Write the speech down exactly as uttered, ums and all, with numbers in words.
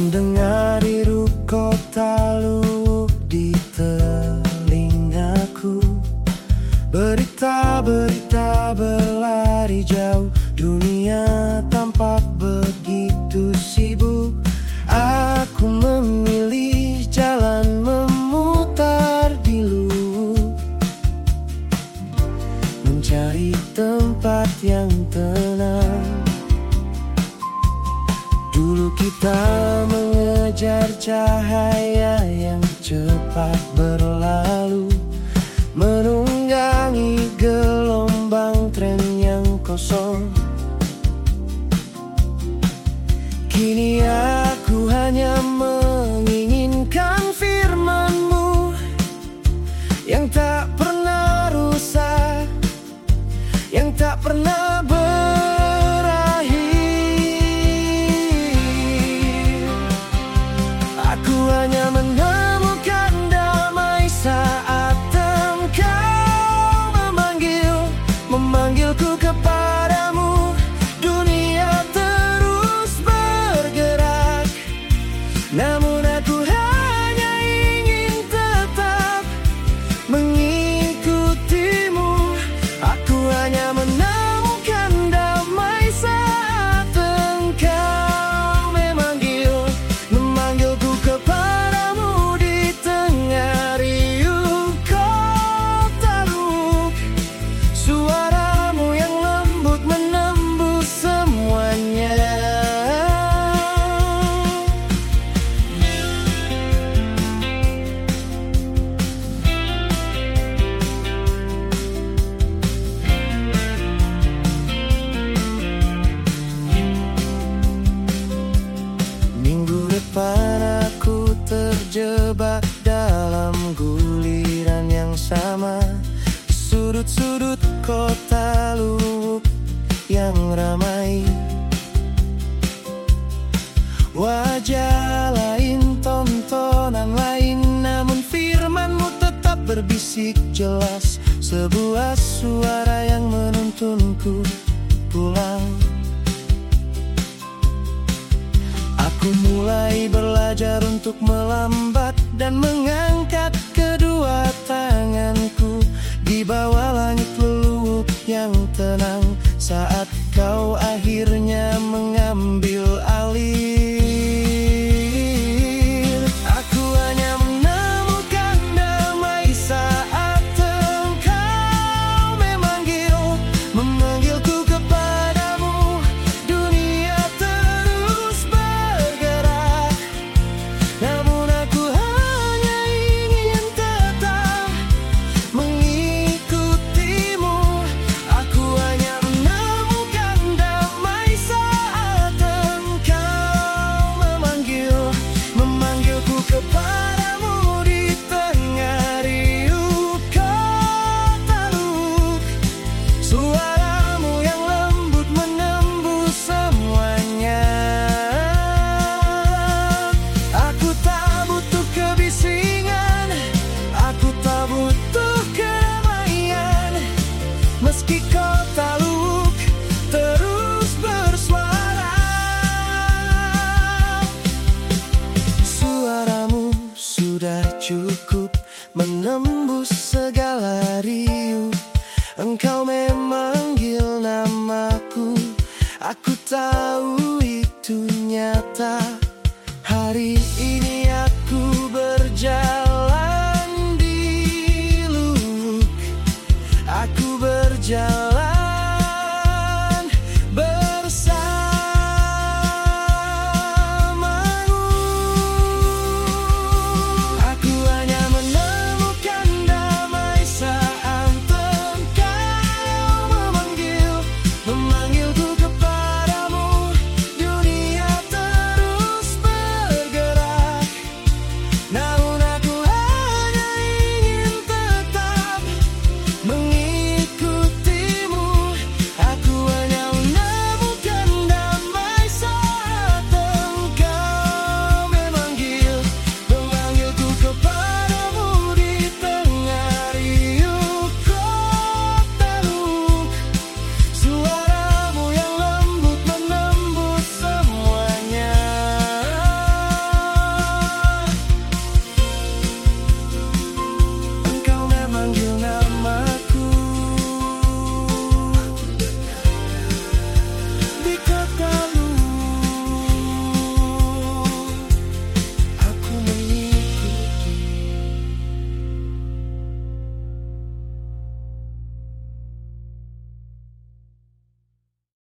Mendengar iru kota luwuk di telingaku, berita-berita berlari jauh, dunia tampak begitu sibuk. Aku memilih jalan memutar di luwuk, mencari tempat yang tenang. Dulu kita mengejar cahaya yang cepat berlalu, menunggangi gelombang tren yang kosong. Kini aku hanya menginginkan firman-Mu yang tak pernah rusak, yang tak pernah berakhir. Aku hanya menemukan damai saat Engkau memanggil, memanggilku kepadamu. Dunia terus bergerak, namun aku hanya ingin tetap mengikutimu. Aku hanya menemukan damai saat Engkau memanggil, memanggilku kepadamu di tengah riuh kota luwuk. Suaramu yang lembut menembus semuanya. Minggu depan aku terjebak dalam guliran yang sama, di sudut-sudut kota luwuk yang ramai. Wajah lain, tontonan lain, namun firman-Mu tetap berbisik jelas, sebuah suara yang menuntunku pulang. Aku mulai belajar untuk melambat dan mengangkat kedua tanganku di bawah langit luwuk yang tenang, saat Kau akhirnya